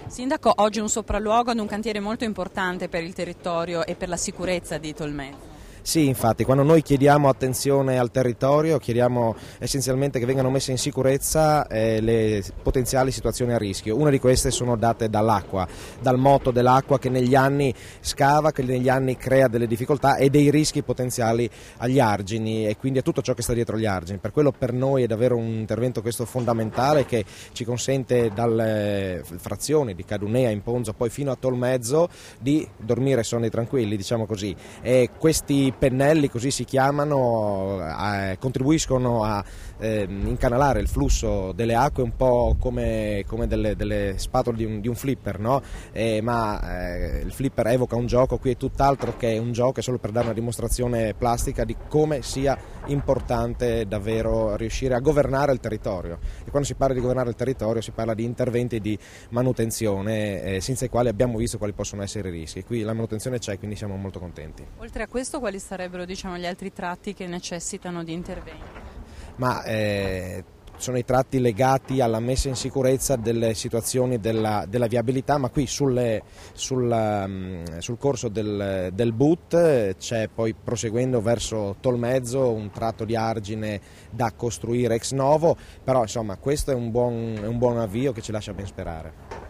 Sindaco, oggi un sopralluogo ad un cantiere molto importante per il territorio e per la sicurezza di Tolmezzo. Sì, infatti, quando noi chiediamo attenzione al territorio, chiediamo essenzialmente che vengano messe in sicurezza le potenziali situazioni a rischio. Una di queste sono date dall'acqua, dal moto dell'acqua che negli anni scava, che negli anni crea delle difficoltà e dei rischi potenziali agli argini e quindi a tutto ciò che sta dietro gli argini. Per quello per noi è davvero un intervento questo fondamentale che ci consente dalle frazioni di Cadunea in Ponzo poi fino a Tolmezzo di dormire sonni tranquilli, diciamo così. E questi pennelli, così si chiamano, contribuiscono a incanalare il flusso delle acque un po' come delle spatole di un flipper, no? Il flipper evoca un gioco, qui è tutt'altro che un gioco, è solo per dare una dimostrazione plastica di come sia importante davvero riuscire a governare il territorio. E quando si parla di governare il territorio si parla di interventi di manutenzione senza i quali abbiamo visto quali possono essere i rischi. Qui la manutenzione c'è, quindi siamo molto contenti. Oltre a questo, quali sarebbero gli altri tratti che necessitano di interventi? Sono i tratti legati alla messa in sicurezza delle situazioni della viabilità, ma qui sul corso del BUT c'è poi, proseguendo verso Tolmezzo, un tratto di argine da costruire ex novo, però insomma questo è un buon avvio che ci lascia ben sperare.